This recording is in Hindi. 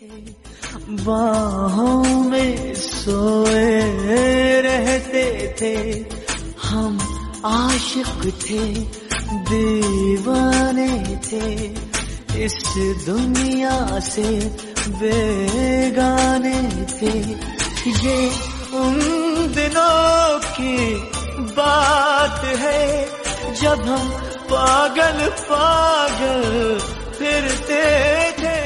बाहों में सोए रहते थे, हम आशिक थे, दीवाने थे, इस दुनिया से बेगाने थे। ये उन दिनों की बात है जब हम पागल पागल फिरते थे।